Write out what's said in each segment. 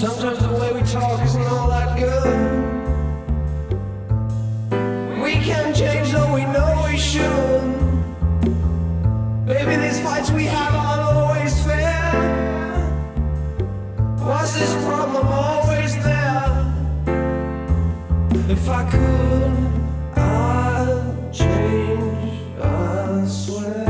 Sometimes the way we talk isn't all that good. We can't change though we know we should. Baby, these fights we have aren't always fair. Was this problem always there? If I could, I'd change, I swear.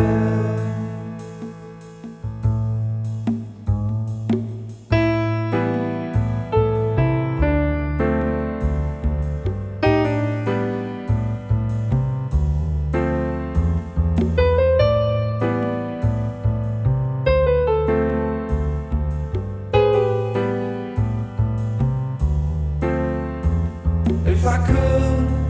If I could